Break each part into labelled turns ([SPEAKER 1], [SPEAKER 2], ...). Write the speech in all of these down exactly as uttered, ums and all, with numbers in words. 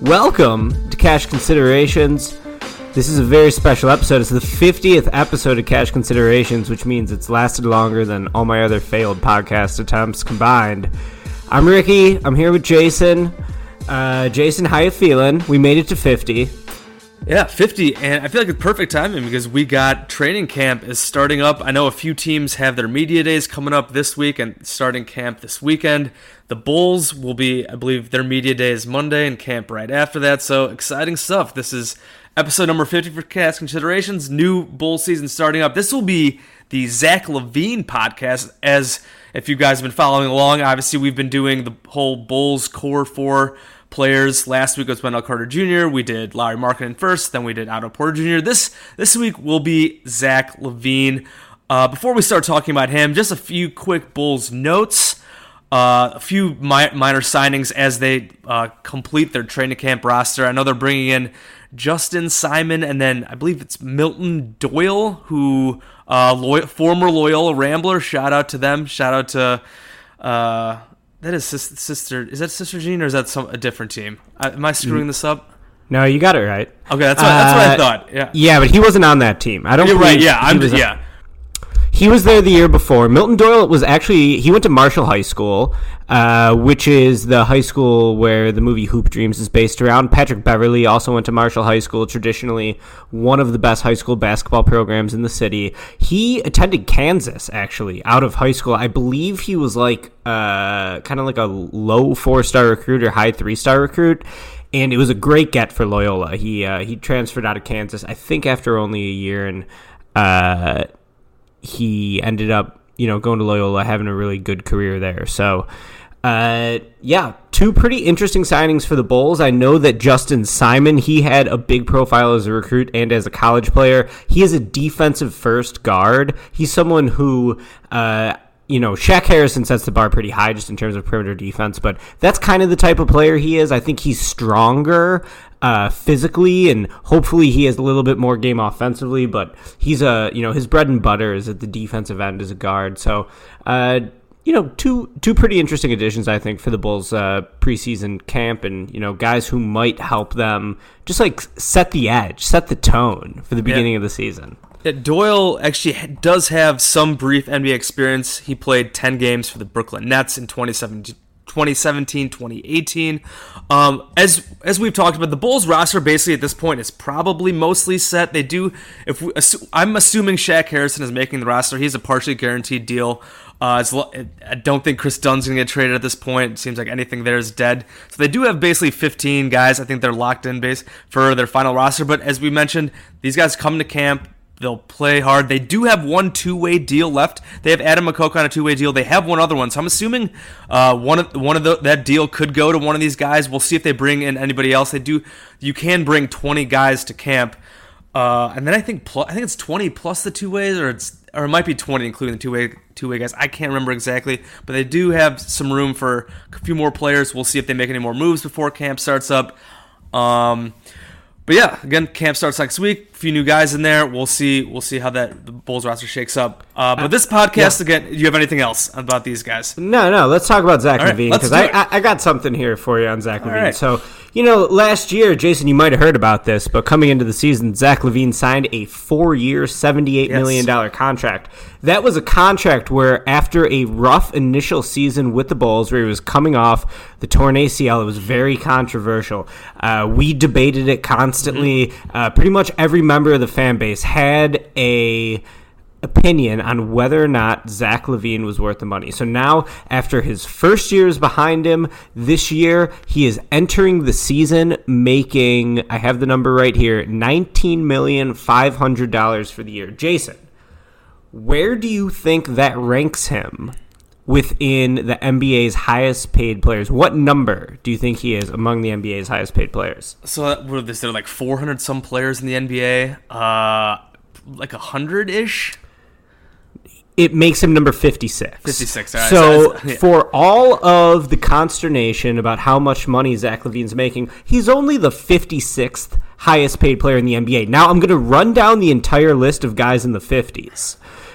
[SPEAKER 1] Welcome to Cash Considerations. This is a very special episode. It's the fiftieth episode of Cash Considerations, which means it's lasted longer than all my other failed podcast attempts combined. I'm Ricky. I'm here with Jason. Uh, Jason, how you feeling? We made it to fifty.
[SPEAKER 2] Yeah, fifty, and I feel like it's perfect timing because we got training camp is starting up. I know a few teams have their media days coming up this week and starting camp this weekend. The Bulls will be, I believe, their media day is Monday and camp right after that, so exciting stuff. This is episode number fifty for Cash Considerations, new Bulls season starting up. This will be the Zach LaVine podcast, as if you guys have been following along, obviously we've been doing the whole Bulls core four players. Last week was Wendell Carter Junior We did Lauri Markkanen first, then we did Otto Porter Junior This this week will be Zach LaVine. Uh, before we start talking about him, just a few quick Bulls notes. Uh, a few mi- minor signings as they uh, complete their training camp roster. I know they're bringing in Justin Simon, and then I believe it's Milton Doyle, who uh, Loy- former Loyola Rambler. Shout out to them. Shout out to... Uh, That is sis- sister. Is that Sister Jean or is that some a different team? Uh, am I screwing this up?
[SPEAKER 1] No, you got it right.
[SPEAKER 2] Okay, that's what, that's what I thought. Yeah.
[SPEAKER 1] Yeah, but he wasn't on that team. I don't.
[SPEAKER 2] You're right.
[SPEAKER 1] believe
[SPEAKER 2] Yeah, I'm.
[SPEAKER 1] he was
[SPEAKER 2] Yeah.
[SPEAKER 1] He was there the year before. Milton Doyle was actually, he went to Marshall High School, uh, which is the high school where the movie Hoop Dreams is based around. Patrick Beverly also went to Marshall High School, traditionally one of the best high school basketball programs in the city. He attended Kansas, actually, out of high school. I believe he was like uh, kind of like a low four-star recruit or high three-star recruit. And it was a great get for Loyola. He uh, he transferred out of Kansas, I think, after only a year, and uh, he ended up, you know, going to Loyola, having a really good career there. So, uh, yeah, two pretty interesting signings for the Bulls. I know that Justin Simon, he had a big profile as a recruit and as a college player. He is a defensive first guard. He's someone who, uh, you know, Shaq Harrison sets the bar pretty high just in terms of perimeter defense, but that's kind of the type of player he is. I think he's stronger uh, physically, and hopefully he has a little bit more game offensively, but he's a, you know, his bread and butter is at the defensive end as a guard. So, uh, you know, two two pretty interesting additions, I think, for the Bulls uh, preseason camp, and, you know, guys who might help them just like set the edge, set the tone for the beginning yeah. of the season.
[SPEAKER 2] Yeah, Doyle actually does have some brief N B A experience. He played ten games for the Brooklyn Nets in twenty seventeen, twenty eighteen. Um, as as we've talked about, the Bulls roster basically at this point is probably mostly set. They do, if we, assu- I'm assuming Shaq Harrison is making the roster. He's a partially guaranteed deal. Uh, it's, I don't think Chris Dunn's going to get traded at this point. It seems like anything there is dead. So they do have basically fifteen guys. I think they're locked in base for their final roster. But as we mentioned, these guys come to camp. They'll play hard. They do have one two-way deal left. They have Adam McCoke on a two-way deal. They have one other one. So I'm assuming uh, one of one of the, that deal could go to one of these guys. We'll see if they bring in anybody else. They do. You can bring twenty guys to camp, uh, and then I think plus, I think it's twenty plus the two-ways, or it's or it might be twenty including the two-way two-way guys. I can't remember exactly, but they do have some room for a few more players. We'll see if they make any more moves before camp starts up. Um, But yeah, again, camp starts next week. A few new guys in there. We'll see. We'll see how that the Bulls roster shakes up. Uh, but this podcast yeah. again. Do you have anything else about these guys?
[SPEAKER 1] No, no. Let's talk about Zach
[SPEAKER 2] right,
[SPEAKER 1] LaVine, because I, I I got something here for you on Zach LaVine.
[SPEAKER 2] Right.
[SPEAKER 1] So, you know, last year, Jason, you might have heard about this, but coming into the season, Zach LaVine signed a four-year, seventy-eight yes. million dollars contract. That was a contract where, after a rough initial season with the Bulls, where he was coming off the torn A C L, it was very controversial. Uh, we debated it constantly. Mm-hmm. Uh, pretty much every member of the fan base had a opinion on whether or not Zach LaVine was worth the money. So now, after his first year is behind him, this year he is entering the season making, I have the number right here, nineteen million five hundred dollars for the year. Jason, where do you think that ranks him within the N B A's highest paid players? What number do you think he is among the N B A's highest paid players?
[SPEAKER 2] So what is there, like four hundred some players in the N B A? Uh, like one hundred-ish?
[SPEAKER 1] It makes him number fifty-six.
[SPEAKER 2] fifty-six, all right.
[SPEAKER 1] So,
[SPEAKER 2] so yeah.
[SPEAKER 1] for all of the consternation about how much money Zach LaVine's making, he's only the fifty-sixth highest paid player in the N B A. Now, I'm going to run down the entire list of guys in the fifties.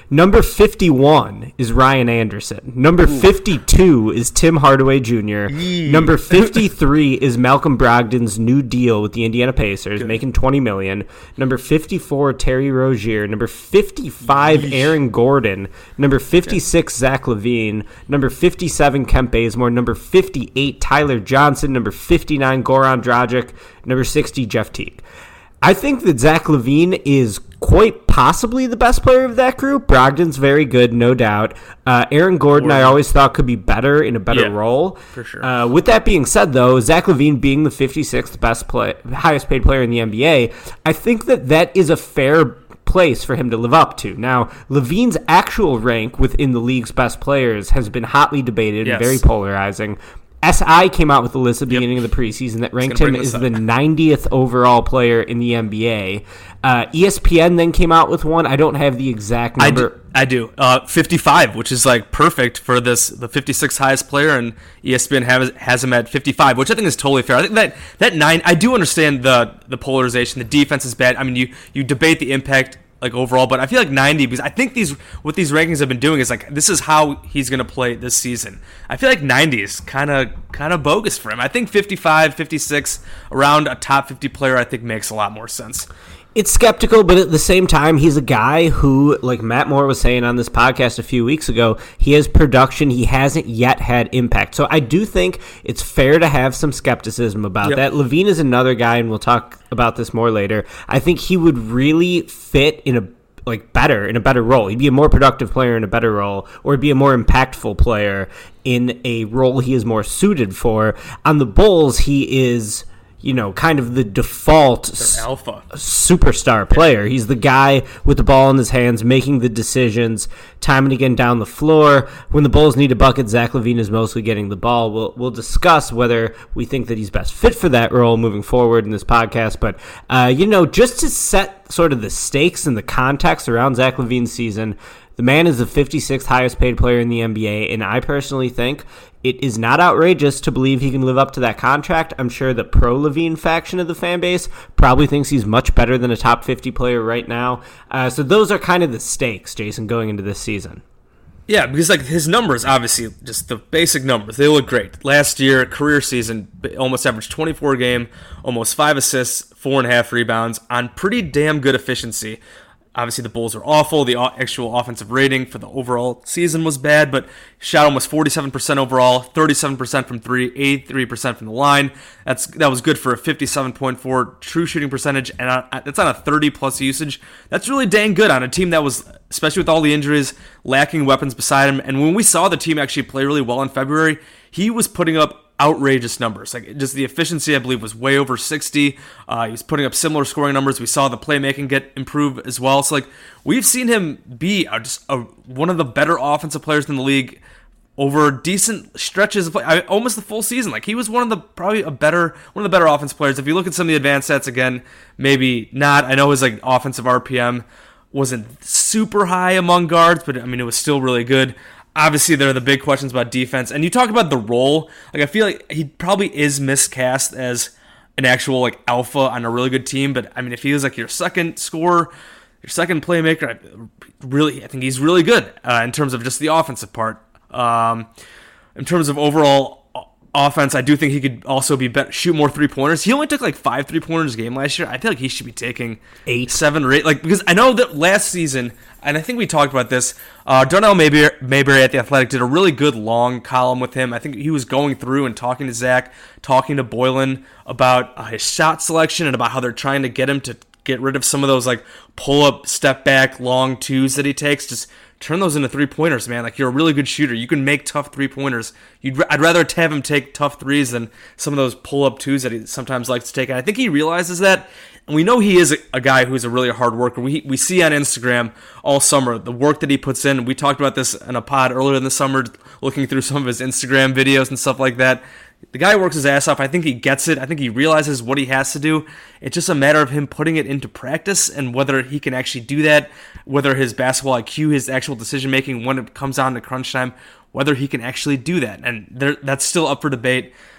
[SPEAKER 1] Number fifty-one is Ryan Anderson. Number Ooh. fifty-two is Tim Hardaway Junior Yee. Number fifty-three is Malcolm Brogdon's new deal with the Indiana Pacers, Good. making twenty million dollars. Number fifty-four, Terry Rozier. Number fifty-five, Yeesh. Aaron Gordon. Number fifty-six, okay. Zach LaVine. Number fifty-seven, Kent Bazemore. Number fifty-eight, Tyler Johnson. Number fifty-nine, Goran Dragic. Number sixty, Jeff Teague. I think that Zach LaVine is quite possibly the best player of that group. Brogdon's very good, no doubt. Uh, Aaron Gordon, I always thought could be better in a better yeah, role.
[SPEAKER 2] For sure.
[SPEAKER 1] Uh, with that being said, though, Zach LaVine being the fifty-sixth best play, highest paid player in the N B A, I think that that is a fair place for him to live up to. Now, LaVine's actual rank within the league's best players has been hotly debated yes. and very polarizing. S I came out with a list at the yep. beginning of the preseason that ranked him as the ninetieth overall player in the N B A. Uh, E S P N then came out with one. I don't have the exact number.
[SPEAKER 2] I do. I do. Uh, fifty-five, which is like perfect for this, the fifty-sixth highest player, and E S P N has, has him at fifty-five, which I think is totally fair. I think that that nine. I do understand the the polarization. The defense is bad. I mean, you you debate the impact like overall, but I feel like ninety, because I think these what these rankings have been doing is like this is how he's going to play this season. I feel like ninety is kind of kind of bogus for him. I think fifty-five, fifty-six around a top fifty player I think makes a lot more sense.
[SPEAKER 1] It's skeptical, but at the same time, he's a guy who, like Matt Moore was saying on this podcast a few weeks ago, he has production. He hasn't yet had impact. So I do think it's fair to have some skepticism about yep. that. LaVine is another guy, and we'll talk about this more later. I think he would really fit in a like better in a better role. He'd be a more productive player in a better role, or he'd be a more impactful player in a role he is more suited for. On the Bulls, he is, you know, kind of the default
[SPEAKER 2] s- alpha
[SPEAKER 1] superstar player. He's the guy with the ball in his hands, making the decisions time and again down the floor. When the Bulls need a bucket, Zach LaVine is mostly getting the ball. We'll we'll discuss whether we think that he's best fit for that role moving forward in this podcast. But, uh, you know, just to set sort of the stakes and the context around Zach LaVine's season, the man is the fifty-sixth highest paid player in the N B A, and I personally think it is not outrageous to believe he can live up to that contract. I'm sure the pro-LaVine faction of the fan base probably thinks he's much better than a top fifty player right now. Uh, so those are kind of the stakes, Jason, going into this season.
[SPEAKER 2] Yeah, because like his numbers, obviously, just the basic numbers, they look great. Last year, career season, almost averaged twenty-four a game, almost five assists, four and a half rebounds, on pretty damn good efficiency. Obviously, the Bulls are awful. The actual offensive rating for the overall season was bad, but shot almost forty-seven percent overall, thirty-seven percent from three, eighty-three percent from the line. That's That was good for a fifty-seven point four true shooting percentage, and that's on a thirty-plus usage. That's really dang good on a team that was, especially with all the injuries, lacking weapons beside him. And when we saw the team actually play really well in February, he was putting up outrageous numbers. Like, just the efficiency, I believe, was way over sixty. Uh, he was putting up similar scoring numbers. We saw the playmaking get improved as well. So, like, we've seen him be a, just a, one of the better offensive players in the league over decent stretches of play, I, almost the full season. Like, he was one of the probably a better one of the better offensive players. If you look at some of the advanced stats again, maybe not. I know his like offensive R P M wasn't super high among guards, but I mean it was still really good. Obviously, there are the big questions about defense. And you talk about the role. Like, I feel like he probably is miscast as an actual, like, alpha on a really good team. But, I mean, if he was, like, your second scorer, your second playmaker, I really, I think he's really good uh, in terms of just the offensive part. Um, in terms of overall offense, I do think he could also be better, shoot more three-pointers. He only took, like, five three-pointers a game last year. I feel like he should be taking eight, seven, or eight. Like, because I know that last season, and I think we talked about this, uh, Darnell Mayberry, Mayberry at The Athletic did a really good long column with him. I think he was going through and talking to Zach, talking to Boylan about uh, his shot selection and about how they're trying to get him to get rid of some of those, like, pull-up, step-back, long twos that he takes. Just turn those into three-pointers, man. Like, you're a really good shooter. You can make tough three-pointers. You'd, I'd rather have him take tough threes than some of those pull-up twos that he sometimes likes to take. And I think he realizes that. And we know he is a, a guy who's a really hard worker. We we see on Instagram all summer the work that he puts in. We talked about this in a pod earlier in the summer, looking through some of his Instagram videos and stuff like that. The guy works his ass off. I think he gets it. I think he realizes what he has to do. It's just a matter of him putting it into practice and whether he can actually do that, whether his basketball I Q, his actual decision-making when it comes down to crunch time, whether he can actually do that. And there, that's still up for debate.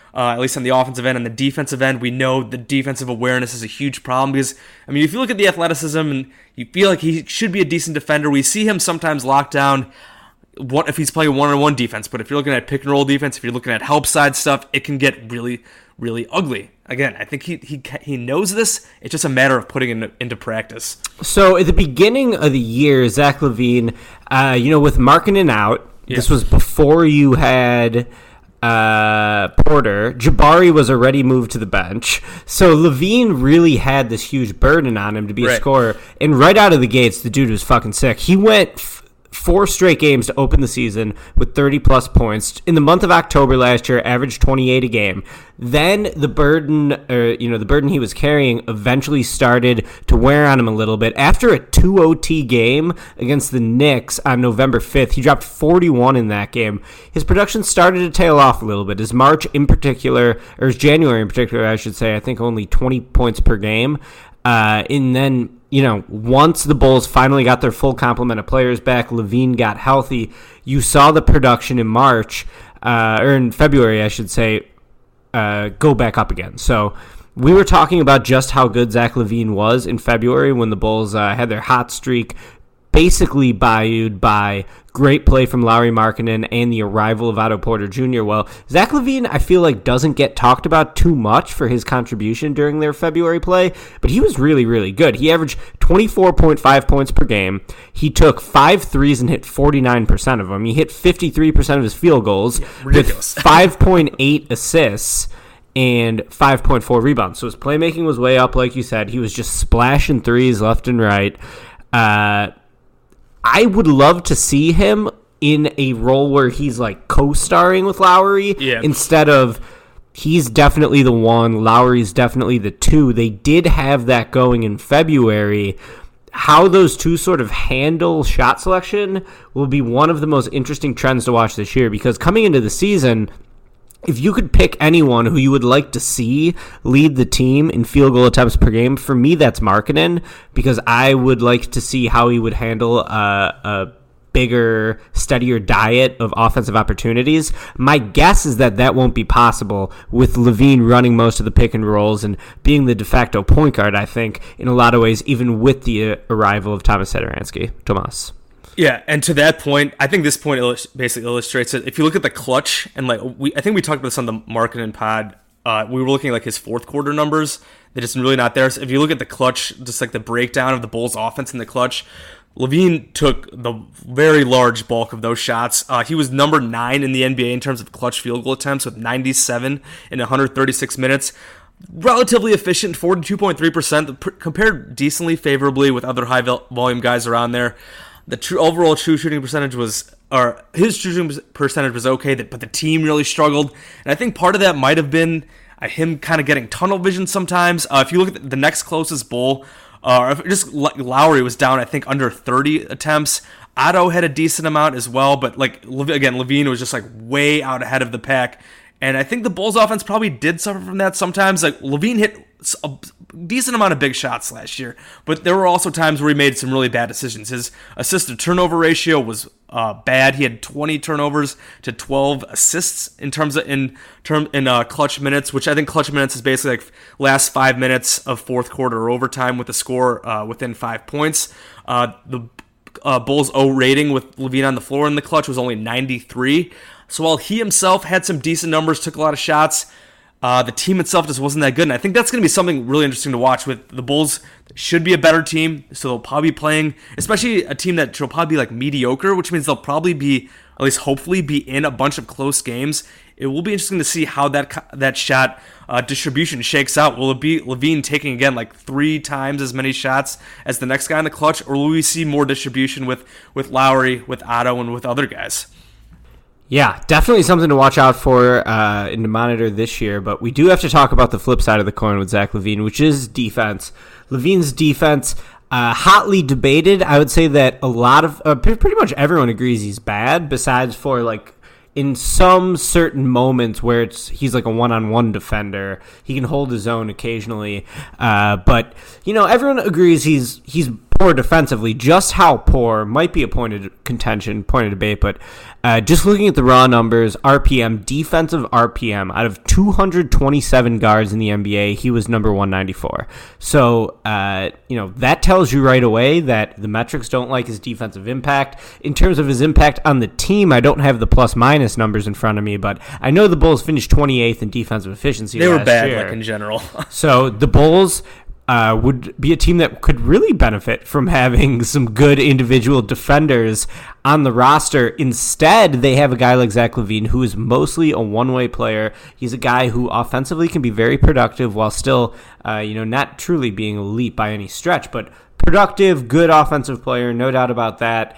[SPEAKER 2] Uh, at least on the offensive end. On the defensive end, we know the defensive awareness is a huge problem because, I mean, if you look at the athleticism and you feel like he should be a decent defender, we see him sometimes locked down what if he's playing one-on-one defense. But if you're looking at pick and roll defense, if you're looking at help side stuff, it can get really, really ugly. Again, I think he he he knows this. It's just a matter of putting it into practice.
[SPEAKER 1] So at the beginning of the year, Zach LaVine, uh, you know, with Markkanen out, yeah. This was before you had uh, Porter. Jabari was already moved to the bench. So LaVine really had this huge burden on him to be right. a scorer. And right out of the gates, the dude was fucking sick. He went f- four straight games to open the season with thirty-plus points. In the month of October last year, averaged twenty-eight a game. Then the burden, uh, you know, the burden he was carrying eventually started to wear on him a little bit. After a two O T game against the Knicks on November fifth, he dropped forty-one in that game. His production started to tail off a little bit. His March in particular, or his January in particular, I should say, I think only twenty points per game. Uh, and then, you know, once the Bulls finally got their full complement of players back, LaVine got healthy, you saw the production in March, uh, or in February, I should say, uh, go back up again. So we were talking about just how good Zach LaVine was in February when the Bulls uh, had their hot streak basically bayoued by great play from Lauri Markkanen and the arrival of Otto Porter Junior Well, Zach LaVine, I feel like, doesn't get talked about too much for his contribution during their February play, but he was really, really good. He averaged twenty-four point five points per game. He took five threes and hit forty-nine percent of them. He hit fifty-three percent of his field goals
[SPEAKER 2] Ridiculous.
[SPEAKER 1] with five point eight assists and five point four rebounds. So his playmaking was way up, like you said. He was just splashing threes left and right. Uh... I would love to see him in a role where he's like co-starring with Lowry
[SPEAKER 2] yeah.
[SPEAKER 1] instead of he's definitely the one, Lowry's definitely the two. They did have that going in February. How those two sort of handle shot selection will be one of the most interesting trends to watch this year, because coming into the season, if you could pick anyone who you would like to see lead the team in field goal attempts per game, for me, that's Markkanen, because I would like to see how he would handle a, a bigger, steadier diet of offensive opportunities. My guess is that that won't be possible with LaVine running most of the pick and rolls and being the de facto point guard, I think, in a lot of ways, even with the arrival of Thomas Satoransky. Tomas.
[SPEAKER 2] Yeah, and to that point, I think this point illust- basically illustrates it. If you look at the clutch, and like we, I think we talked about this on the Markkanen pod. Uh, we were looking at like his fourth quarter numbers. They're just really not there. So if you look at the clutch, just like the breakdown of the Bulls' offense in the clutch, LaVine took the very large bulk of those shots. Uh, he was number nine in the N B A in terms of clutch field goal attempts with ninety-seven in one hundred thirty-six minutes. Relatively efficient, forty-two point three percent, compared decently favorably with other high volume guys around there. The true overall true shooting percentage was, or his true shooting percentage was okay, but the team really struggled. And I think part of that might have been uh, him kind of getting tunnel vision sometimes. Uh, if you look at the next closest Bull, uh, just Lowry was down, I think, under thirty attempts. Otto had a decent amount as well, but like again, LaVine was just like way out ahead of the pack. And I think the Bulls offense probably did suffer from that sometimes. Like LaVine hit a decent amount of big shots last year, but there were also times where he made some really bad decisions. His assist to turnover ratio was uh, bad. He had twenty turnovers to twelve assists in terms of in term in uh, clutch minutes, which I think clutch minutes is basically like last five minutes of fourth quarter or overtime with a score uh, within five points. Uh, the uh, Bulls' O rating with LaVine on the floor in the clutch was only ninety-three. So while he himself had some decent numbers, took a lot of shots, uh, the team itself just wasn't that good. And I think that's going to be something really interesting to watch. With the Bulls, should be a better team, so they'll probably be playing, especially a team that will probably be like mediocre, which means they'll probably be, at least hopefully, be in a bunch of close games. It will be interesting to see how that that shot uh, distribution shakes out. Will it be LaVine taking, again, like three times as many shots as the next guy in the clutch, or will we see more distribution with, with Lowry, with Otto, and with other guys?
[SPEAKER 1] Yeah, definitely something to watch out for uh, and to monitor this year. But we do have to talk about the flip side of the coin with Zach LaVine, which is defense. LaVine's defense, uh, hotly debated. I would say that a lot of, uh, pretty much everyone agrees he's bad, besides for like in some certain moments where it's he's like a one-on-one defender. He can hold his own occasionally. Uh, but, you know, everyone agrees he's he's poor defensively. Just how poor might be a point of contention, point of debate, but uh, just looking at the raw numbers, R P M, defensive R P M, out of two hundred twenty-seven guards in the N B A, he was number one ninety-four. So, uh, you know, that tells you right away that the metrics don't like his defensive impact. In terms of his impact on the team, I don't have the plus-minus numbers in front of me, but I know the Bulls finished twenty-eighth in defensive efficiency
[SPEAKER 2] They
[SPEAKER 1] last
[SPEAKER 2] were bad,
[SPEAKER 1] year.
[SPEAKER 2] like, in general.
[SPEAKER 1] So the Bulls uh, would be a team that could really benefit from having some good individual defenders on the roster. Instead, they have a guy like Zach LaVine, who is mostly a one-way player. He's a guy who offensively can be very productive while still, uh, you know, not truly being elite by any stretch, but productive, good offensive player, no doubt about that.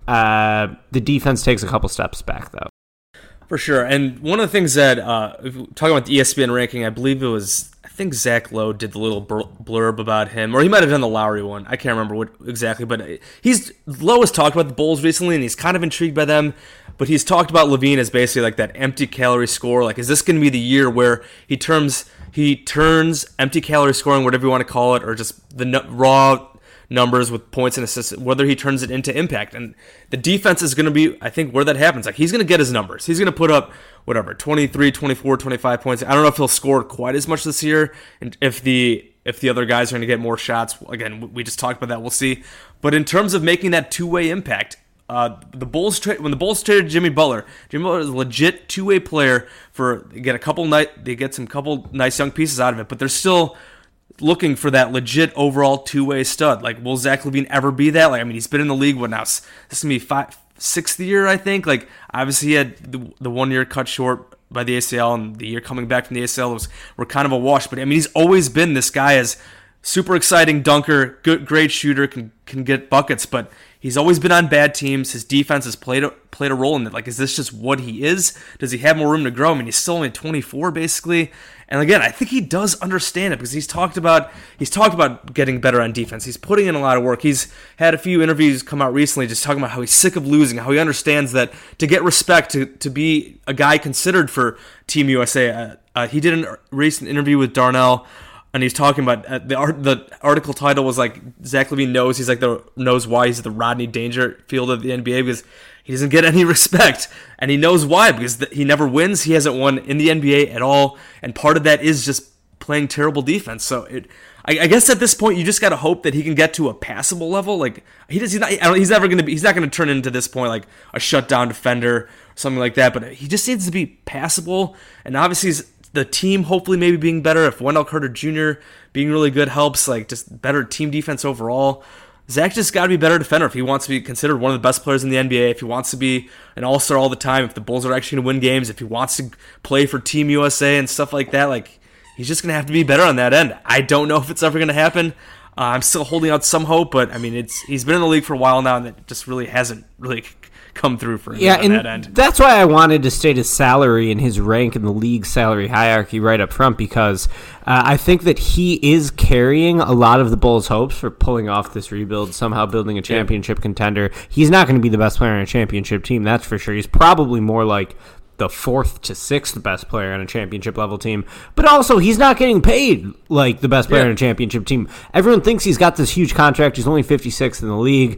[SPEAKER 1] Uh, the defense takes a couple steps back, though.
[SPEAKER 2] For sure. And one of the things that, uh, if we're talking about the E S P N ranking, I believe it was, I think Zach Lowe did the little blurb about him, or he might have done the Lowry one. I can't remember what exactly, but he's Lowe has talked about the Bulls recently, and he's kind of intrigued by them. But he's talked about LaVine as basically like that empty calorie scorer. Like, is this going to be the year where he turns he turns empty calorie scoring, whatever you want to call it, or just the n- raw numbers with points and assists, whether he turns it into impact? And the defense is going to be, I think, where that happens. Like, he's going to get his numbers. He's going to put up, whatever, twenty-three, twenty-four, twenty-five points. I don't know if he'll score quite as much this year, and if the if the other guys are going to get more shots. Again, we just talked about that. We'll see. But in terms of making that two-way impact, uh, the Bulls tra- when the Bulls traded Jimmy Butler, Jimmy Butler is a legit two-way player. For they get a couple night, they get some couple nice young pieces out of it, but they're still looking for that legit overall two-way stud. Like, will Zach LaVine ever be that? Like, I mean, he's been in the league, what now? This is going to be five, sixth year, I think. Like, obviously he had the, the one year cut short by the A C L, and the year coming back from the A C L was were kind of a wash. But, I mean, he's always been this guy as super exciting dunker, good, great shooter, can can get buckets, but he's always been on bad teams. His defense has played a, played a role in it. Like, is this just what he is? Does he have more room to grow? I mean, he's still only twenty-four, basically. And again, I think he does understand it, because he's talked about he's talked about getting better on defense. He's putting in a lot of work. He's had a few interviews come out recently just talking about how he's sick of losing, how he understands that to get respect, to, to be a guy considered for Team U S A. Uh, uh, he did a recent interview with Darnell, and he's talking about uh, the art, the article title was like, Zach LaVine knows he's like the knows why he's the Rodney Dangerfield of the N B A, because he doesn't get any respect, and he knows why, because th- he never wins. He hasn't won in the N B A at all, and part of that is just playing terrible defense. So it, I, I guess at this point you just got to hope that he can get to a passable level. Like, he does, he's not, I don't, he's never going to be, he's not going to turn into this point like a shutdown defender or something like that. But he just needs to be passable, and obviously he's, the team hopefully maybe being better. If Wendell Carter Junior being really good helps, like just better team defense overall. Zach just got to be a better defender if he wants to be considered one of the best players in the N B A, if he wants to be an all-star all the time, if the Bulls are actually going to win games, if he wants to play for Team U S A and stuff like that. Like, he's just going to have to be better on that end. I don't know if it's ever going to happen. Uh, I'm still holding out some hope, but I mean, it's he's been in the league for a while now, and it just really hasn't really come through for him
[SPEAKER 1] yeah,
[SPEAKER 2] on
[SPEAKER 1] and
[SPEAKER 2] that end.
[SPEAKER 1] That's why I wanted to state his salary and his rank in the league salary hierarchy right up front, because uh, I think that he is carrying a lot of the Bulls' hopes for pulling off this rebuild, somehow building a championship yeah. contender. He's not going to be the best player on a championship team, that's for sure. He's probably more like the fourth to sixth best player on a championship level team, but also he's not getting paid like the best player yeah. on a championship team. Everyone thinks he's got this huge contract. He's only fifty-sixth in the league.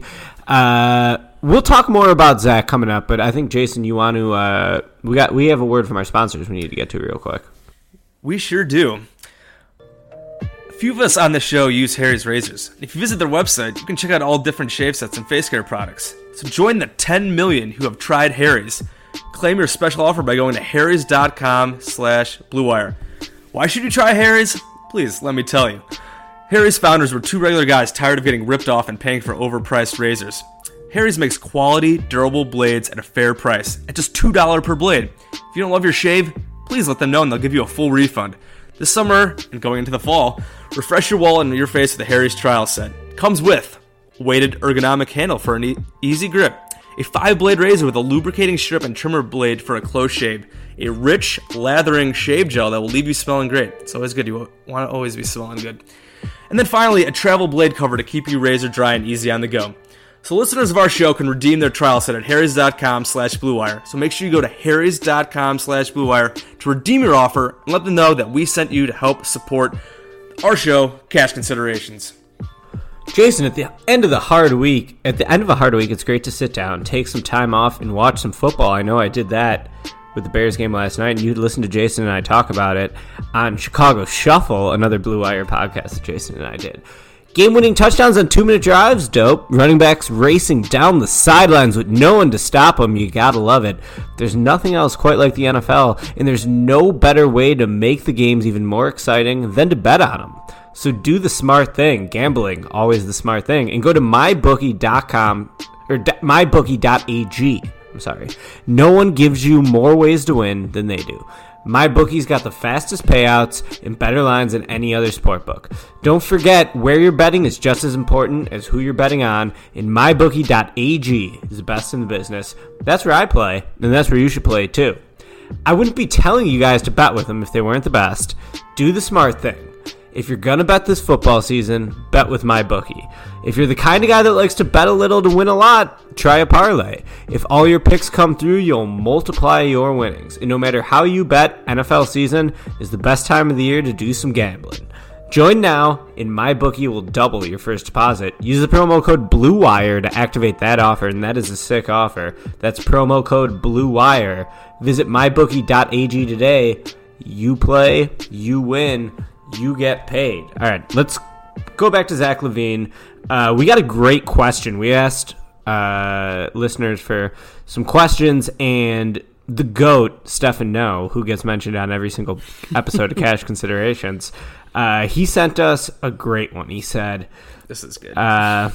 [SPEAKER 1] Uh, we'll talk more about Zach coming up, but I think, Jason, you want to, uh, we got, we have a word from our sponsors we need to get to real quick.
[SPEAKER 2] We sure do. A few of us on the show use Harry's razors. If you visit their website, you can check out all different shave sets and face care products. So join the ten million who have tried Harry's. Claim your special offer by going to harrys.com slash bluewire. Why should you try Harry's? Please, let me tell you. Harry's founders were two regular guys tired of getting ripped off and paying for overpriced razors. Harry's makes quality, durable blades at a fair price, at just two dollars per blade. If you don't love your shave, please let them know and they'll give you a full refund. This summer, and going into the fall, refresh your wallet and your face with the Harry's trial set. Comes with a weighted ergonomic handle for an e- easy grip, a five-blade razor with a lubricating strip and trimmer blade for a close shave, a rich, lathering shave gel that will leave you smelling great. It's always good. You want to always be smelling good. And then finally, a travel blade cover to keep you razor dry and easy on the go. So listeners of our show can redeem their trial set at harrys.com slash bluewire. So make sure you go to harrys.com slash bluewire to redeem your offer and let them know that we sent you to help support our show, Cash Considerations.
[SPEAKER 1] Jason, at the end of the hard week, at the end of a hard week, it's great to sit down, take some time off, and watch some football. I know I did that with the Bears game last night, and you'd listen to Jason and I talk about it on Chicago Shuffle, another Blue Wire podcast that Jason and I did. Game-winning touchdowns on two-minute drives, dope. Running backs racing down the sidelines with no one to stop them. You gotta love it. There's nothing else quite like the N F L, and there's no better way to make the games even more exciting than to bet on them. So do the smart thing. Gambling, always the smart thing. And go to my bookie dot com, or my bookie dot a g. I'm sorry. No one gives you more ways to win than they do. MyBookie's got the fastest payouts and better lines than any other sportbook. Don't forget, where you're betting is just as important as who you're betting on, and my bookie dot a g is the best in the business. That's where I play, and that's where you should play too. I wouldn't be telling you guys to bet with them if they weren't the best. Do the smart thing. If you're going to bet this football season, bet with MyBookie. If you're the kind of guy that likes to bet a little to win a lot, try a parlay. If all your picks come through, you'll multiply your winnings. And no matter how you bet, N F L season is the best time of the year to do some gambling. Join now, and MyBookie will double your first deposit. Use the promo code BLUEWIRE to activate that offer, and that is a sick offer. That's promo code BLUEWIRE. Visit my bookie dot a g today. You play, you win, you get paid. All right, let's go back to Zach LaVine. Uh, we got a great question. We asked uh, listeners for some questions, and the GOAT, Stefan No, who gets mentioned on every single episode of Cash Considerations, uh, he sent us a great one. He said,
[SPEAKER 2] "This is good."
[SPEAKER 1] Uh,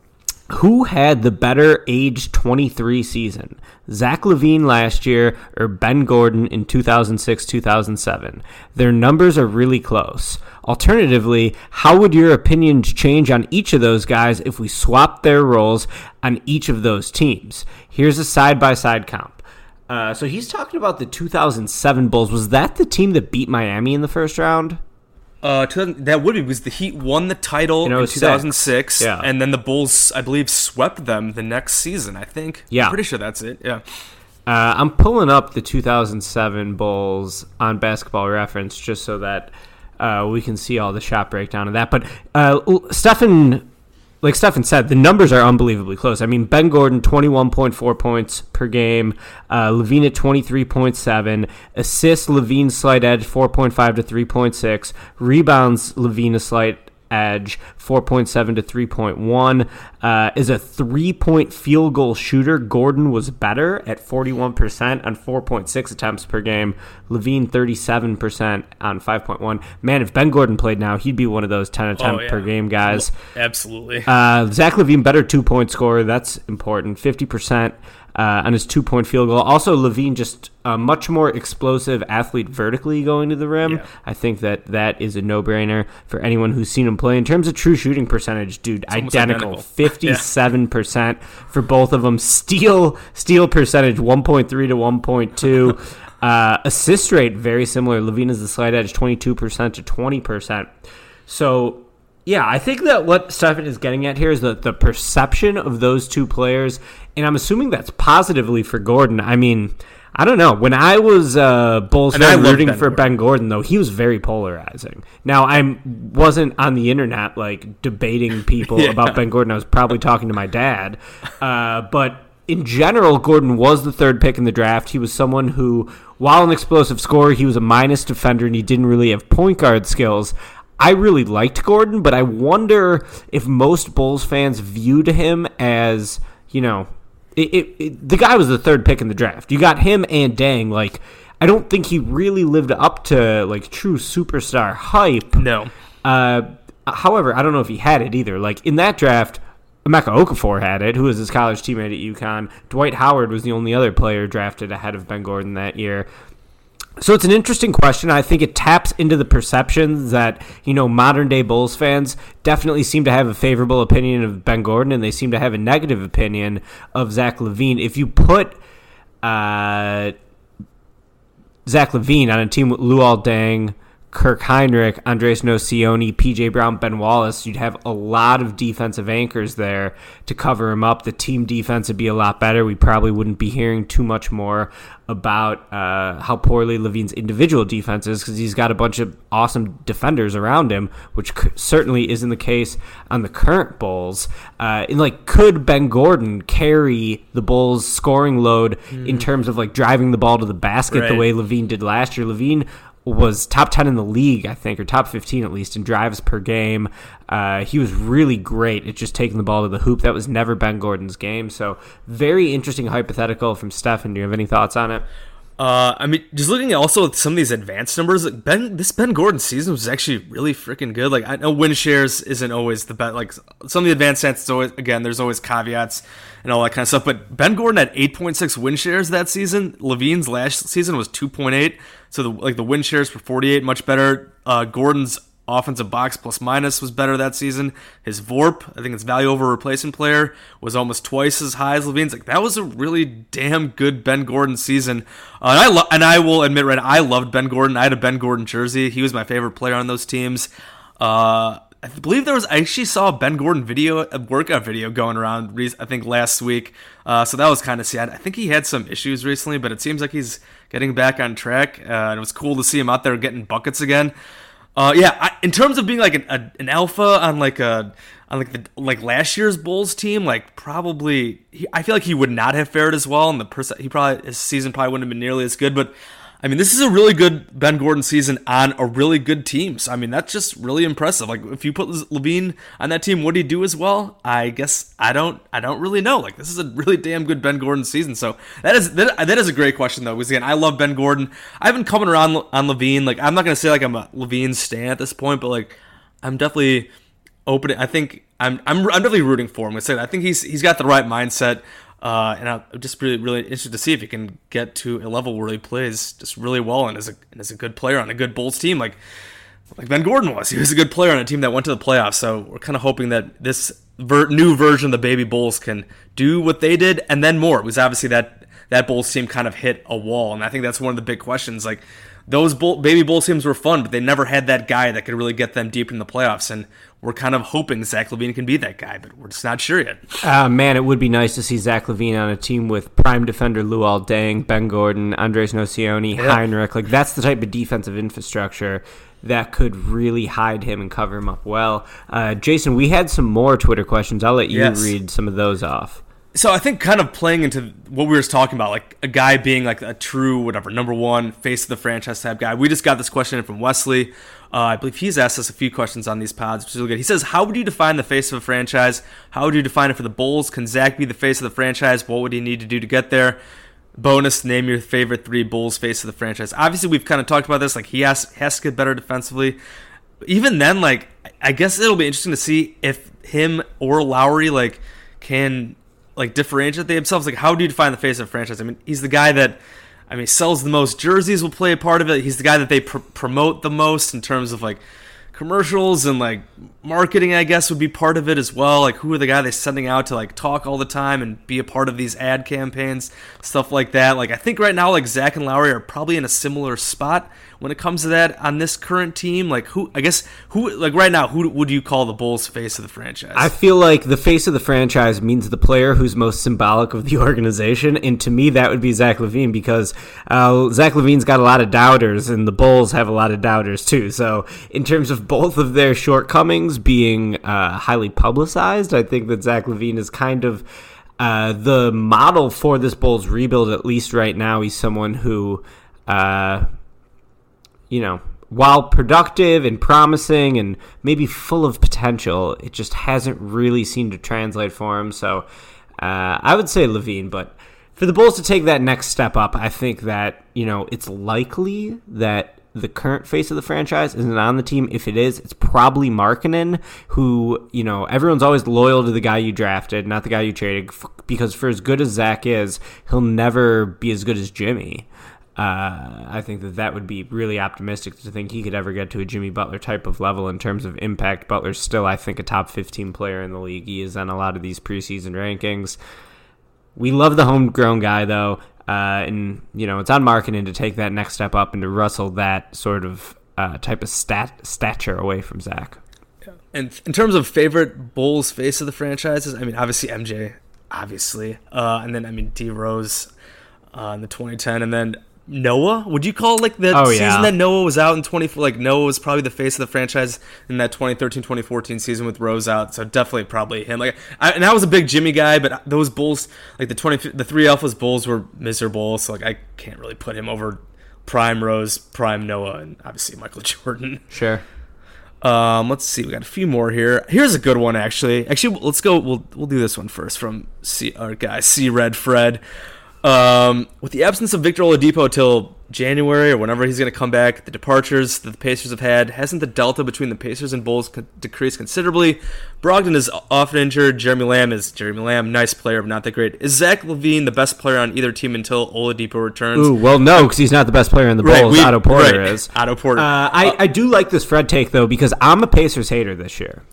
[SPEAKER 1] who had the better age twenty-three season? Zach LaVine last year or Ben Gordon in two thousand six two thousand seven? Their numbers are really close. Alternatively, how would your opinions change on each of those guys if we swapped their roles on each of those teams? Here's a side-by-side comp. Uh, so he's talking about the two thousand seven Bulls. Was that the team that beat Miami in the first round?
[SPEAKER 2] Uh, that would be because the Heat won the title in, in two thousand six, yeah. And then the Bulls, I believe, swept them the next season, I think.
[SPEAKER 1] Yeah.
[SPEAKER 2] I'm pretty sure that's it, yeah.
[SPEAKER 1] Uh, I'm pulling up the two thousand seven Bulls on Basketball Reference just so that uh, we can see all the shot breakdown of that. But uh, Stefan, like Stefan said, the numbers are unbelievably close. I mean, Ben Gordon, twenty-one point four points per game. Uh, LaVine at twenty-three point seven. Assists, LaVine slight edge, four point five to three point six. Rebounds, LaVine a slight edge, four point seven to three point one. Uh, is a three-point field goal shooter. Gordon was better at forty-one percent on four point six attempts per game. LaVine, thirty-seven percent on five point one. Man, if Ben Gordon played now, he'd be one of those ten attempt oh, yeah. per game guys.
[SPEAKER 2] Absolutely.
[SPEAKER 1] Uh, Zach LaVine, better two-point scorer. That's important. fifty percent uh, on his two-point field goal. Also, LaVine just a much more explosive athlete vertically going to the rim. Yeah. I think that that is a no-brainer for anyone who's seen him play. In terms of true shooting percentage, dude, identical. identical. fifty-seven percent yeah. for both of them. Steal steal percentage, one point three to one point two. uh, assist rate, very similar. LaVine is the slight edge, twenty-two percent to twenty percent. So, yeah, I think that what Stefan is getting at here is the, the perception of those two players, and I'm assuming that's positively for Gordon. I mean, I don't know. When I was uh, Bulls fan rooting Ben for Gordon. Ben Gordon, though, he was very polarizing. Now, I wasn't on the internet like debating people yeah. about Ben Gordon. I was probably talking to my dad. Uh, but in general, Gordon was the third pick in the draft. He was someone who, while an explosive scorer, he was a minus defender, and he didn't really have point guard skills. I really liked Gordon, but I wonder if most Bulls fans viewed him as, you know, It, it, it, the guy was the third pick in the draft. You got him and Dang. Like, I don't think he really lived up to like true superstar hype.
[SPEAKER 2] No.
[SPEAKER 1] Uh, however, I don't know if he had it either. Like in that draft, Emeka Okafor had it, who was his college teammate at UConn. Dwight Howard was the only other player drafted ahead of Ben Gordon that year. So it's an interesting question. I think it taps into the perceptions that, you know, modern-day Bulls fans definitely seem to have a favorable opinion of Ben Gordon, and they seem to have a negative opinion of Zach LaVine. If you put uh, Zach LaVine on a team with Luol Deng, Kirk Heinrich, Andres Nocioni, P J Brown, Ben Wallace, you'd have a lot of defensive anchors there to cover him up. The team defense would be a lot better. We probably wouldn't be hearing too much more about uh, how poorly LaVine's individual defense is because he's got a bunch of awesome defenders around him, which c- certainly isn't the case on the current Bulls. Uh, and like, could Ben Gordon carry the Bulls' scoring load mm. in terms of like driving the ball to the basket right. the way LaVine did last year? LaVine was top ten in the league, I think, or top fifteen at least in drives per game. Uh, he was really great at just taking the ball to the hoop. That was never Ben Gordon's game. So very interesting hypothetical from Stefan. Do you have any thoughts on it?
[SPEAKER 2] Uh, I mean, just looking at also some of these advanced numbers, like Ben, this Ben Gordon season was actually really freaking good. Like, I know win shares isn't always the best. Like, some of the advanced stats, always, again, there's always caveats and all that kind of stuff. But Ben Gordon had eight point six win shares that season. LaVine's last season was two point eight. So, the, like, the win shares for forty-eight, much better. Uh, Gordon's offensive box plus minus was better that season. His V O R P, I think it's value over replacement player, was almost twice as high as LaVine's. Like, that was a really damn good Ben Gordon season. Uh, and I lo- and I will admit, right, I loved Ben Gordon. I had a Ben Gordon jersey. He was my favorite player on those teams. Uh, I believe there was, I actually saw a Ben Gordon video, a workout video going around, I think last week. Uh, so that was kind of sad. I think he had some issues recently, but it seems like he's getting back on track. Uh, and it was cool to see him out there getting buckets again. Uh, yeah, I, in terms of being like an, a, an alpha on like a on like the like last year's Bulls team, like probably he, I feel like he would not have fared as well, and the person he probably his season probably wouldn't have been nearly as good. But I mean, this is a really good Ben Gordon season on a really good team. So I mean, that's just really impressive. Like, if you put LaVine on that team, would he do as well? I guess I don't. I don't really know. Like, this is a really damn good Ben Gordon season. So that is that, that is a great question though. Because again, I love Ben Gordon. I've been coming around on LaVine. Like, I'm not gonna say like I'm a LaVine stan at this point, but like I'm definitely open. I think I'm I'm I'm definitely rooting for him. I say I think he's he's got the right mindset. Uh, and I'm just really, really interested to see if he can get to a level where he plays just really well and is a and is a good player on a good Bulls team, like like Ben Gordon was. He was a good player on a team that went to the playoffs. So we're kind of hoping that this ver- new version of the Baby Bulls can do what they did and then more. It was obviously that that Bulls team kind of hit a wall, and I think that's one of the big questions. Like, those Bull, Baby Bulls teams were fun, but they never had that guy that could really get them deep in the playoffs, and we're kind of hoping Zach LaVine can be that guy, but we're just not sure yet.
[SPEAKER 1] Uh, man, it would be nice to see Zach LaVine on a team with prime defender Luol Deng, Ben Gordon, Andres Nocioni, yeah. Heinrich. Like, that's the type of defensive infrastructure that could really hide him and cover him up well. Uh, Jason, we had some more Twitter questions. I'll let you yes. read some of those off.
[SPEAKER 2] So I think kind of playing into what we were talking about, like a guy being like a true, whatever, number one, face of the franchise type guy. We just got this question in from Wesley. Uh, I believe he's asked us a few questions on these pods, which is really good. He says, how would you define the face of a franchise? How would you define it for the Bulls? Can Zach be the face of the franchise? What would he need to do to get there? Bonus, name your favorite three Bulls face of the franchise. Obviously, we've kind of talked about this. Like, he has, has to get better defensively. But even then, like, I guess it'll be interesting to see if him or Lowry, like, can... like differentiate themselves. Like, how do you define the face of a franchise? I mean, he's the guy that, I mean, sells the most jerseys, will play a part of it. He's the guy that they pr- promote the most in terms of like commercials and like marketing, I guess, would be part of it as well. Like, who are the guy they're sending out to like talk all the time and be a part of these ad campaigns, stuff like that. Like, I think right now, like, Zach and Lowry are probably in a similar spot when it comes to that on this current team. Like, who, I guess, who, like, right now, who would you call the Bulls face of the franchise?
[SPEAKER 1] I feel like the face of the franchise means the player who's most symbolic of the organization, and to me, that would be Zach LaVine, because uh, Zach LaVine's got a lot of doubters, and the Bulls have a lot of doubters too. So, in terms of both of their shortcomings being uh, highly publicized, I think that Zach LaVine is kind of uh, the model for this Bulls rebuild, at least right now. He's someone who, uh, you know, while productive and promising and maybe full of potential, it just hasn't really seemed to translate for him. So uh, I would say LaVine, but for the Bulls to take that next step up, I think that, you know, it's likely that the current face of the franchise isn't on the team. If it is, it's probably Markkanen, who, you know, everyone's always loyal to the guy you drafted, not the guy you traded, because for as good as Zach is, he'll never be as good as Jimmy. Uh, I think that that would be really optimistic to think he could ever get to a Jimmy Butler type of level in terms of impact. Butler's still, I think, a top fifteen player in the league. He is on a lot of these preseason rankings. We love the homegrown guy, though. Uh, and, you know, it's on Markkanen to take that next step up and to rustle that sort of uh, type of stat stature away from Zach.
[SPEAKER 2] And in terms of favorite Bulls face of the franchises, I mean, obviously M J, obviously, uh, and then I mean D Rose uh, in the twenty ten, and then Noah. Would you call like the
[SPEAKER 1] oh,
[SPEAKER 2] season
[SPEAKER 1] yeah.
[SPEAKER 2] that Noah was out in twenty four? Like Noah was probably the face of the franchise in that twenty thirteen twenty fourteen season with Rose out, so definitely probably him. Like, I, and I was a big Jimmy guy, but those Bulls, like the twenty, the three Alphas Bulls were miserable, so like I can't really put him over prime Rose, prime Noah, and obviously Michael Jordan.
[SPEAKER 1] Sure.
[SPEAKER 2] Um, let's see. We got a few more here. Here's a good one, actually. Actually, let's go. We'll we'll do this one first from C, our guy C Red Fred. Um, with the absence of Victor Oladipo till January or whenever he's going to come back, the departures that the Pacers have had, hasn't the delta between the Pacers and Bulls co- decreased considerably? Brogdon is often injured. Jeremy Lamb is Jeremy Lamb, nice player, but not that great. Is Zach LaVine the best player on either team until Oladipo returns?
[SPEAKER 1] Ooh, well, no, because he's not the best player in the Bulls.
[SPEAKER 2] Right, we-
[SPEAKER 1] Otto Porter
[SPEAKER 2] right.
[SPEAKER 1] is.
[SPEAKER 2] Otto Porter.
[SPEAKER 1] Uh, I, I do like this Fred take, though, because I'm a Pacers hater this year.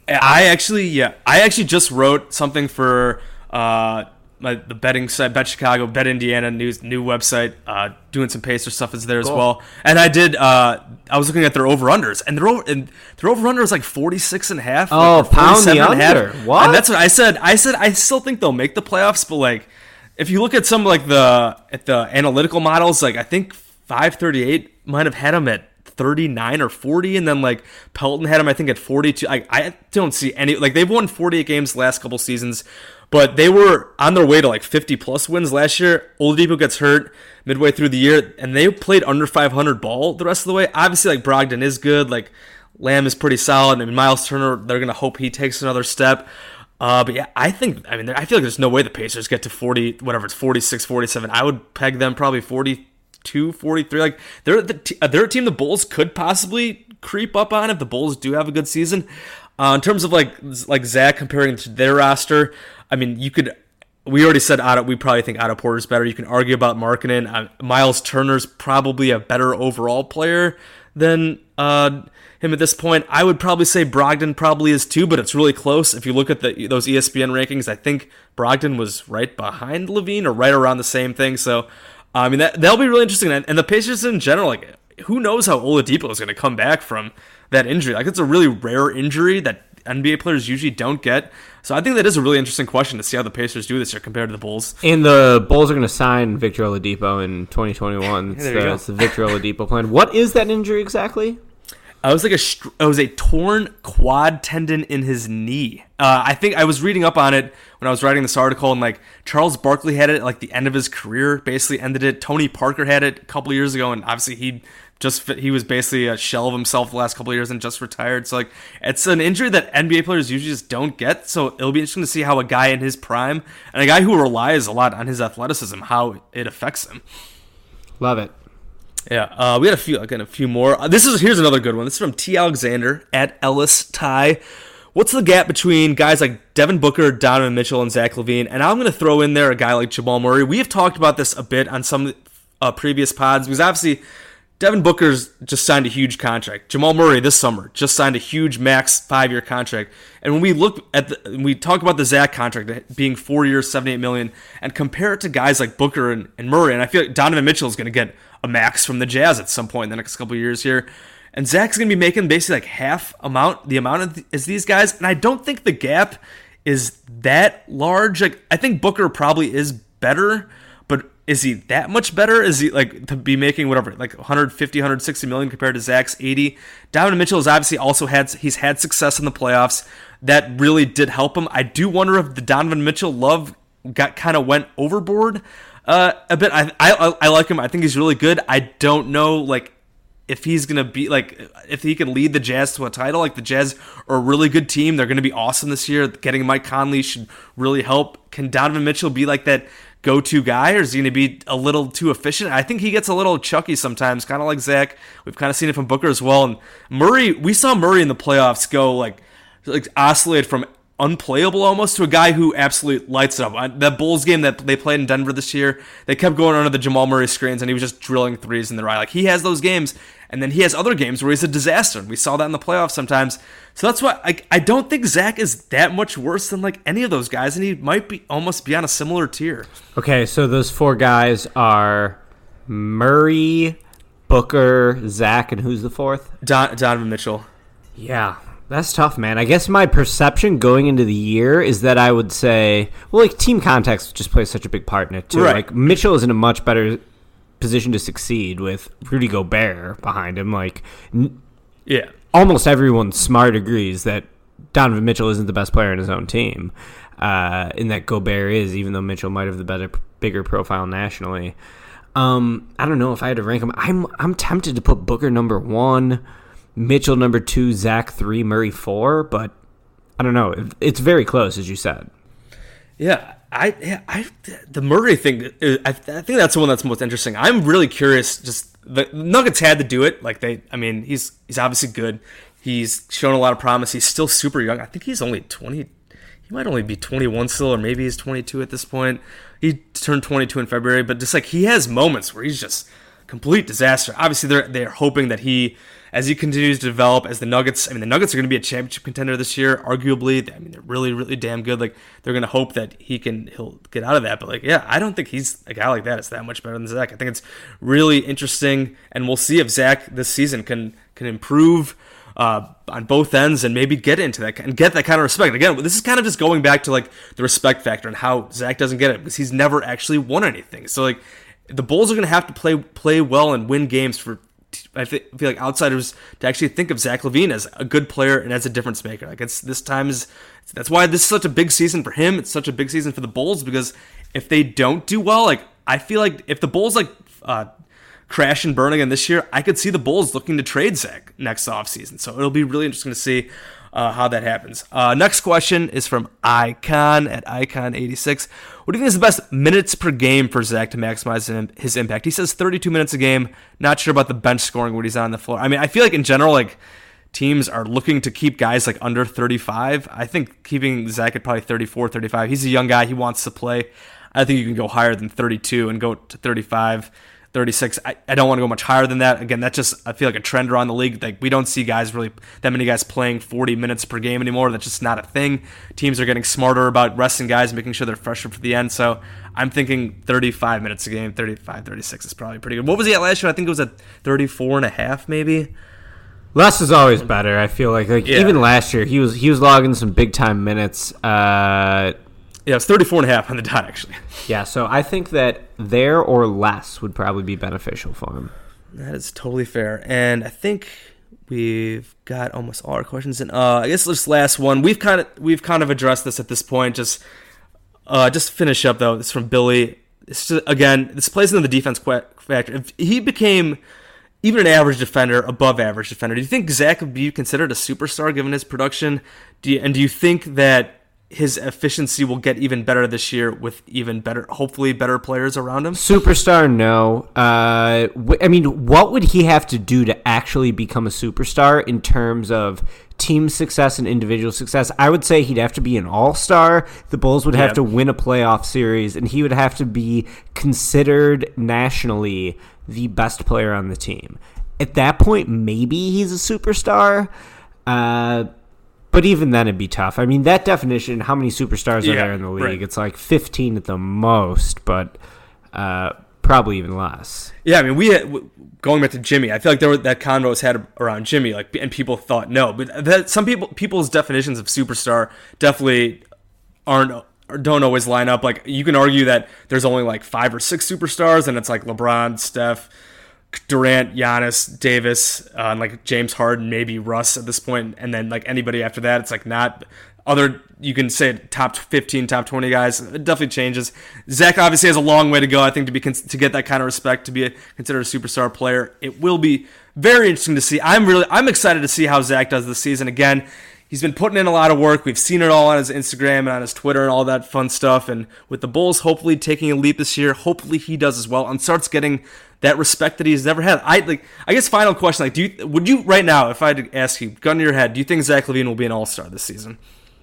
[SPEAKER 2] I actually, yeah, I actually just wrote something for uh, my, the betting site, Bet Chicago, Bet Indiana news new website. Uh, doing some Pacer stuff is there
[SPEAKER 1] Cool.
[SPEAKER 2] as well. And I did. Uh, I was looking at their over unders, and their over and their over under is like forty-six and a half.
[SPEAKER 1] Oh,
[SPEAKER 2] like, or
[SPEAKER 1] pound the
[SPEAKER 2] forty-seven and a half.
[SPEAKER 1] under. What?
[SPEAKER 2] And that's what I said. I said I still think they'll make the playoffs, but like if you look at some like the at the analytical models, like I think five thirty-eight might have had them at thirty-nine or forty, and then like Pelton had them I think at forty-two. I, I don't see any, like they've won forty-eight games the last couple seasons, but they were on their way to like fifty plus wins last year. Oladipo gets hurt midway through the year, and they played under five hundred ball the rest of the way. Obviously, like Brogdon is good, like Lamb is pretty solid. I mean, Miles Turner, they're gonna hope he takes another step. Uh, but yeah, I think, I mean, I feel like there's no way the Pacers get to forty, whatever it's forty-six, forty-seven. I would peg them probably forty-two, forty-three. Like they're the t- they're a team the Bulls could possibly creep up on if the Bulls do have a good season. Uh, in terms of like like Zach comparing to their roster, I mean, you could. We already said Otto. We probably think Otto Porter's better. You can argue about Markkanen. Uh, Miles Turner's probably a better overall player than uh, him at this point. I would probably say Brogdon probably is too, but it's really close. If you look at the those E S P N rankings, I think Brogdon was right behind LaVine or right around the same thing. So, I mean, that that'll be really interesting. And, and the Pacers in general, like, who knows how Oladipo is going to come back from that injury? Like, it's a really rare injury that N B A players usually don't get. So I think that is a really interesting question to see how the Pacers do this year compared to the Bulls.
[SPEAKER 1] And the Bulls are going to sign Victor Oladipo in twenty twenty-one. It's,
[SPEAKER 2] There you
[SPEAKER 1] the,
[SPEAKER 2] go.
[SPEAKER 1] it's the Victor Oladipo plan. What is that injury exactly?
[SPEAKER 2] I was like a, str- it was a torn quad tendon in his knee. Uh, I think I was reading up on it when I was writing this article, and like Charles Barkley had it at like the end of his career, basically ended it. Tony Parker had it a couple years ago, and obviously he just fit, he was basically a shell of himself the last couple of years and just retired. So like it's an injury that N B A players usually just don't get. So it'll be interesting to see how a guy in his prime and a guy who relies a lot on his athleticism, how it affects him.
[SPEAKER 1] Love it.
[SPEAKER 2] Yeah, uh, we had a few again, a few more. Uh, this is here's another good one. This is from T. Alexander at Ellis Ty. What's the gap between guys like Devin Booker, Donovan Mitchell, and Zach LaVine? And I'm going to throw in there a guy like Jamal Murray. We have talked about this a bit on some uh, previous pods because obviously Devin Booker's just signed a huge contract. Jamal Murray this summer just signed a huge max five-year contract. And when we look at the, when we talk about the Zach contract being four years, seventy-eight million dollars, and compare it to guys like Booker and, and Murray, and I feel like Donovan Mitchell is going to get a max from the Jazz at some point in the next couple of years here. And Zach's going to be making basically like half amount, the amount of, as these guys. And I don't think the gap is that large. Like, I think Booker probably is better, but is he that much better? Is he like to be making whatever, like one fifty, one sixty million compared to Zach's eighty? Donovan Mitchell has obviously also had, he's had success in the playoffs. That really did help him. I do wonder if the Donovan Mitchell love got kind of went overboard uh, a bit. I, I I like him. I think he's really good. I don't know, like, if he's going to be, like, if he can lead the Jazz to a title. Like, the Jazz are a really good team. They're going to be awesome this year. Getting Mike Conley should really help. Can Donovan Mitchell be like that go-to guy, or is he going to be a little too efficient? I think he gets a little chucky sometimes, kind of like Zach. We've kind of seen it from Booker as well. And Murray, we saw Murray in the playoffs go, like, like oscillate from unplayable almost to a guy who absolutely lights it up. That Bulls game that they played in Denver this year, they kept going under the Jamal Murray screens, and he was just drilling threes in the eye. Like, he has those games, and then he has other games where he's a disaster. We saw that in the playoffs sometimes. So that's why I, I don't think Zach is that much worse than like any of those guys, and he might be almost be on a similar tier.
[SPEAKER 1] Okay, so those four guys are Murray, Booker, Zach, and who's the fourth?
[SPEAKER 2] Don, Donovan Mitchell.
[SPEAKER 1] Yeah, that's tough, man. I guess my perception going into the year is that I would say, well, like team context just plays such a big part in it too.
[SPEAKER 2] Right.
[SPEAKER 1] Like Mitchell is in a much better position to succeed with Rudy Gobert behind him. Like, n-
[SPEAKER 2] yeah,
[SPEAKER 1] almost everyone smart agrees that Donovan Mitchell isn't the best player in his own team, uh, and that Gobert is, even though Mitchell might have the better, bigger profile nationally. Um, I don't know if I had to rank them. I'm I'm tempted to put Booker number one, Mitchell number two, Zach three, Murray four, but I don't know. It's very close, as you said.
[SPEAKER 2] Yeah, I, yeah, I, the Murray thing. I, I think that's the one that's most interesting. I'm really curious. Just the Nuggets had to do it. Like they, I mean, he's he's obviously good. He's shown a lot of promise. He's still super young. I think he's only twenty. He might only be twenty-one still, or maybe he's twenty-two at this point. He turned twenty-two in February, but just like he has moments where he's just complete disaster. Obviously, they're they're hoping that he, as he continues to develop, as the Nuggets. I mean, the Nuggets are going to be a championship contender this year, arguably. I mean, they're really, really damn good. Like they're going to hope that he can he'll get out of that. But like, yeah, I don't think he's a guy like that is that much better than Zach. I think it's really interesting, and we'll see if Zach this season can can improve Uh, on both ends and maybe get into that and get that kind of respect. Again, this is kind of just going back to like the respect factor and how Zach doesn't get it because he's never actually won anything. So like the Bulls are going to have to play play well and win games for I feel like outsiders to actually think of Zach LaVine as a good player and as a difference maker. Like it's this time is that's why this is such a big season for him. It's such a big season for the Bulls because if they don't do well, like I feel like if the Bulls like uh, crash and burn again this year, I could see the Bulls looking to trade Zach next offseason. So it'll be really interesting to see uh, how that happens. Uh, next question is from Icon at Icon eighty-six. What do you think is the best minutes per game for Zach to maximize his impact? He says thirty-two minutes a game. Not sure about the bench scoring when he's on the floor. I mean, I feel like in general, like teams are looking to keep guys like under thirty-five. I think keeping Zach at probably thirty-four, thirty-five. He's a young guy. He wants to play. I think you can go higher than thirty-two and go to thirty-five. thirty-six. I, I don't want to go much higher than that. Again, that's just, I feel like a trend around the league. Like we don't see guys really, that many guys playing forty minutes per game anymore. That's just not a thing. Teams are getting smarter about resting guys, making sure they're fresher for the end. So I'm thinking thirty-five minutes a game, thirty-five, thirty-six is probably pretty good. What was he at last year? I think it was at thirty-four and a half maybe.
[SPEAKER 1] Less is always better. I feel like, like
[SPEAKER 2] Yeah.
[SPEAKER 1] even last year he was, he was logging some big time minutes. Uh,
[SPEAKER 2] Yeah, it's thirty-four and a half on the dot, actually.
[SPEAKER 1] Yeah, so I think that there or less would probably be beneficial for him.
[SPEAKER 2] That is totally fair. And I think we've got almost all our questions in. Uh, I guess this last one. We've kind of we've kind of addressed this at this point. Just uh, just to finish up, though. It's from Billy. It's just, again, this plays into the defense factor. If he became even an average defender, above average defender, do you think Zach would be considered a superstar given his production? Do you, and do you think that his efficiency will get even better this year with even better, hopefully better players around him?
[SPEAKER 1] Superstar, no. Uh, w- I mean, what would he have to do to actually become a superstar in terms of team success and individual success? I would say he'd have to be an all-star. The Bulls would have
[SPEAKER 2] Yeah.
[SPEAKER 1] to win a playoff series, and he would have to be considered nationally the best player on the team. At that point, maybe he's a superstar. Uh, But even then, it'd be tough. I mean, that definition, how many superstars are
[SPEAKER 2] Yeah,
[SPEAKER 1] there in the league?
[SPEAKER 2] right.
[SPEAKER 1] It's like fifteen at the most, but uh, probably even less.
[SPEAKER 2] Yeah, I mean, we had, w- going back to Jimmy, I feel like there were, that convo was had around Jimmy, like, and people thought no, but that some people people's definitions of superstar definitely aren't or don't always line up. Like, you can argue that there's only like five or six superstars, and it's like LeBron, Steph, Durant, Giannis, Davis, uh, and like James Harden, maybe Russ at this point, and then like anybody after that, it's like not other. You can say top fifteen, top twenty guys. It definitely changes. Zach obviously has a long way to go, I think, to be to get that kind of respect, to be a, considered a superstar player. It will be very interesting to see. I'm really, I'm excited to see how Zach does this season. Again, he's been putting in a lot of work. We've seen it all on his Instagram and on his Twitter and all that fun stuff. And with the Bulls hopefully taking a leap this year, hopefully he does as well and starts getting that respect that he's never had. I like. I guess final question: like, do you would you right now, if I had to ask you, gun to your head, do you think Zach LaVine will be an All-Star this season?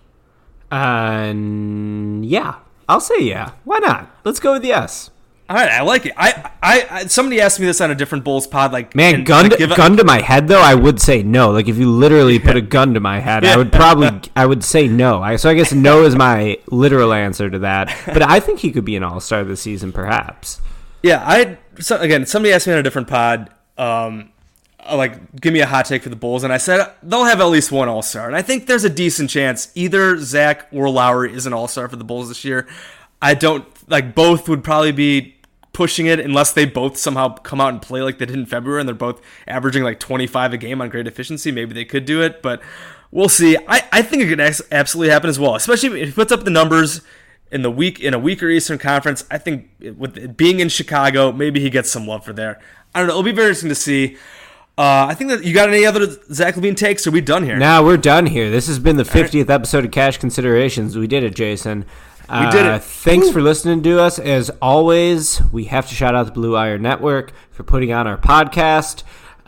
[SPEAKER 1] Uh, yeah, I'll say yeah. Why not? Let's go with yes.
[SPEAKER 2] All right, I like it. I, I, I somebody asked me this on a different Bulls pod. Like,
[SPEAKER 1] Man,
[SPEAKER 2] and,
[SPEAKER 1] gun
[SPEAKER 2] like,
[SPEAKER 1] to,
[SPEAKER 2] give a-
[SPEAKER 1] gun to my head though, I would say no. Like if you literally put a gun to my head, I would probably I would say no. I, so I guess no is my literal answer to that. But I think he could be an All-Star this season, perhaps.
[SPEAKER 2] Yeah, I so, again somebody asked me on a different pod. um, like give me a hot take for the Bulls, and I said they'll have at least one All-Star, and I think there's a decent chance either Zach or Lowry is an All-Star for the Bulls this year. I don't like both would probably be pushing it unless they both somehow come out and play like they did in February, and they're both averaging like twenty-five a game on great efficiency. Maybe they could do it, but we'll see. I, I think it could absolutely happen as well, especially if he puts up the numbers in the week in a weaker Eastern Conference. I think with it being in Chicago, maybe he gets some love for there. I don't know. It'll be very interesting to see. Uh, I think that you got any other Zach LaVine takes? Or are we done here?
[SPEAKER 1] Now we're done here. This has been the fiftieth right. episode of Cash Considerations. We did it, Jason.
[SPEAKER 2] We did it.
[SPEAKER 1] Uh, thanks
[SPEAKER 2] Woo.
[SPEAKER 1] for listening to us. As always, we have to shout out the Blue Wire Network for putting on our podcast.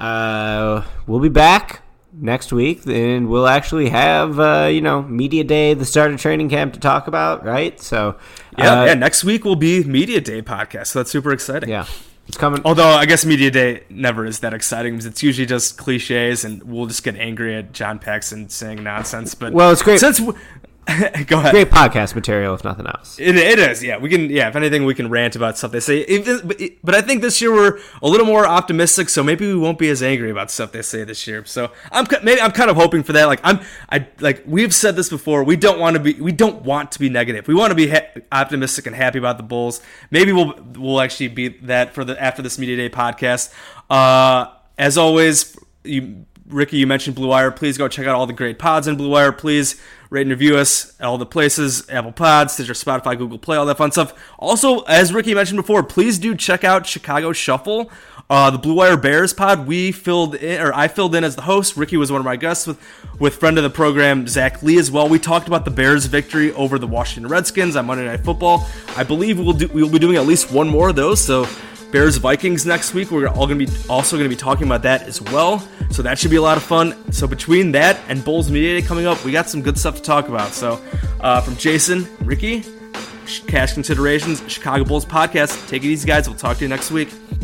[SPEAKER 1] Uh, we'll be back next week, and we'll actually have uh, you know media day, the start of training camp to talk about, right? So
[SPEAKER 2] yeah,
[SPEAKER 1] uh,
[SPEAKER 2] yeah. Next week will be media day podcast, so that's super exciting.
[SPEAKER 1] Yeah, it's coming.
[SPEAKER 2] Although I guess media day never is that exciting because it's usually just cliches, and we'll just get angry at John Paxson saying nonsense. But
[SPEAKER 1] well, it's great.
[SPEAKER 2] Since w- Go ahead.
[SPEAKER 1] Great podcast material, if nothing else.
[SPEAKER 2] It, it is, yeah. We can, yeah. If anything, we can rant about stuff they say. If, but, but I think this year we're a little more optimistic, so maybe we won't be as angry about stuff they say this year. So I'm maybe I'm kind of hoping for that. Like I'm, I like we've said this before. We don't want to be, we don't want to be negative. We want to be ha- optimistic and happy about the Bulls. Maybe we'll we'll actually be that for the after this Media Day podcast. Uh, as always, you. Ricky, you mentioned Blue Wire. Please go check out all the great pods in Blue Wire. Please rate and review us at all the places, Apple Pods, Stitcher, Spotify, Google Play, all that fun stuff. Also, as Ricky mentioned before, please do check out Chicago Shuffle, uh, the Blue Wire Bears pod. We filled in, or I filled in as the host. Ricky was one of my guests with, with friend of the program, Zach Lee, as well. We talked about the Bears' victory over the Washington Redskins on Monday Night Football. I believe we'll do, we'll be doing at least one more of those, so Bears Vikings next week. We're all going to be also going to be talking about that as well. So that should be a lot of fun. So between that and Bulls Media Day coming up, we got some good stuff to talk about. So uh, from Jason, Ricky, Cash Considerations, Chicago Bulls podcast. Take it easy, guys. We'll talk to you next week.